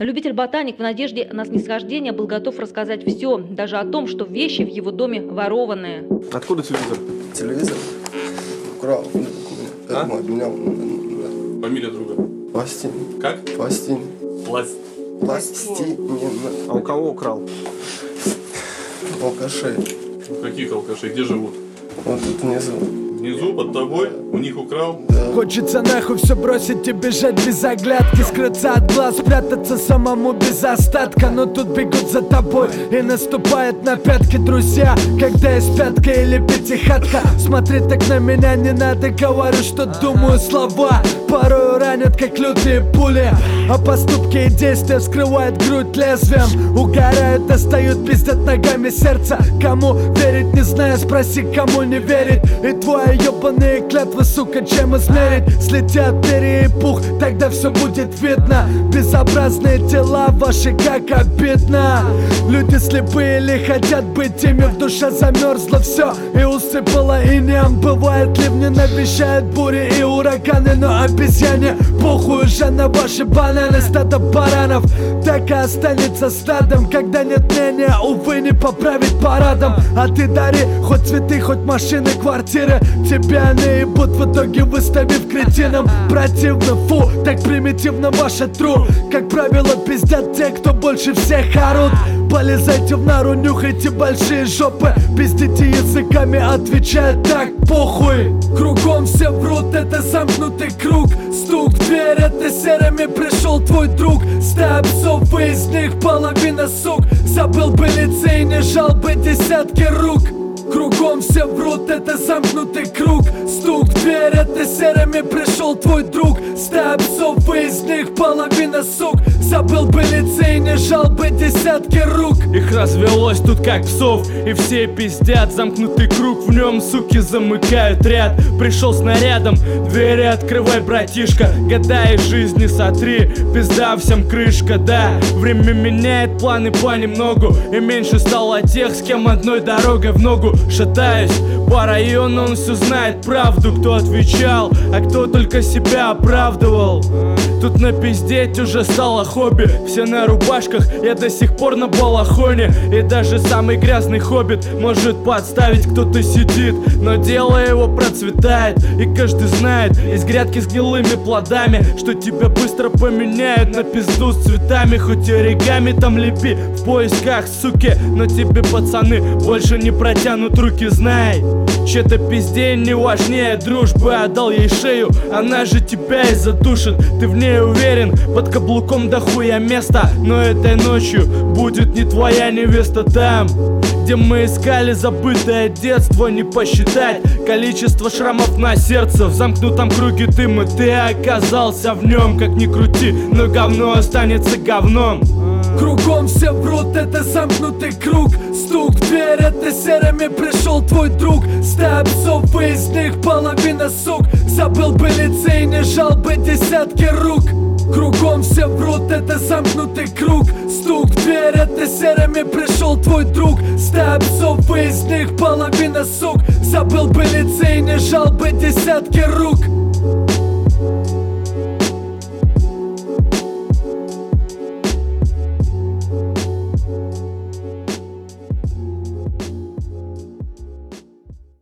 Любитель-ботаник в надежде на снисхождение был готов рассказать все, даже о том, что вещи в его доме ворованные. Откуда телевизор? Телевизор украл. А? Обменял. Фамилия друга? Пластин. Как? Пластин. Пластин. А у кого украл? Алкашей. У каких алкашей? Где живут? Вот тут внизу. Внизу, под тобой? У них украл? Хочется нахуй все бросить и бежать без оглядки, скрыться от глаз, спрятаться самому без остатка. Но тут бегут за тобой и наступает на пятки друзья, когда есть пятка или пятихатка. Смотри так на меня не надо, говорю, что думаю. Слова порою ранят, как лютые пули, а поступки и действия вскрывают грудь лезвием. Угорают, достают, пиздят ногами сердца. Кому верить, не знаю, спроси, кому не верить. И твои ебаные клятвы, сука, чем измерить? Слетят перья и пух, тогда все будет видно. Безобразные тела ваши, как обидно. Люди слепые или хотят быть ими, в душе замерзло все и усыпало инеем. Бывает ливни, навещают бури и ураганы, но обезьяне похуй уже на ваши бананы. Стадо баранов так и останется стадом, когда нет мнения, увы, не поправить парадом. А ты дари хоть цветы, хоть машины, квартиры, тебя наебут в итоге, выставив кретином. Противно, фу, так примитивно ваша тру. Как правило, пиздят те, кто больше всех орут. Полезайте в нору, нюхайте большие жопы, пиздите языками, отвечают так, похуй. Кругом все врут, это замкнутый круг. Стук в дверь, это серыми пришел твой друг. Стая псов, вы из них половина сук. Забыл бы лицей, не жал бы десятки рук. Кругом все врут, это замкнутый круг. Стук в дверь, это серыми пришел твой друг. Стая псов, вы из них половина сук. Забыл бы лицей, не жал бы десятки рук. Их развелось тут как псов, и все пиздят. Замкнутый круг, в нем суки замыкают ряд. Пришел снарядом, двери открывай, братишка. Года из жизни сотри, пизда всем крышка, да. Время меняет планы понемногу, и меньше стало тех, с кем одной дорогой в ногу. Шатаюсь по району, он все знает правду. Кто отвечал, а кто только себя оправдывал. Тут напиздеть уже стало хобби. Все на рубашках, я до сих пор на балахоне. И даже самый грязный хоббит может подставить, кто-то сидит, но дело его процветает. И каждый знает из грядки с гнилыми плодами, что тебя быстро поменяют на пизду с цветами. Хоть и оригами там лепи в поисках, суки, но тебе, пацаны, больше не протянут руки, знай. Че-то пизде не важнее дружбы, отдал ей шею, она же тебя и задушит. Ты в ней уверен, под каблуком до хуя места, но этой ночью будет не твоя невеста там, где мы искали забытое детство. Не посчитать количество шрамов на сердце. В замкнутом круге дыма ты оказался в нем. Как ни крути, но говно останется говном. Кругом все врут, это замкнутый круг. Стук в дверь, это серыми пришел твой друг. Стая псов, вы из них половина сук. Забыл бы лицей, не жал бы десятки рук. Кругом все врут, это замкнутый круг. Стук в дверь, это серыми пришел твой друг. Стая псов, вы из них половина сук. Забыл бы лицей, не жал бы десятки рук.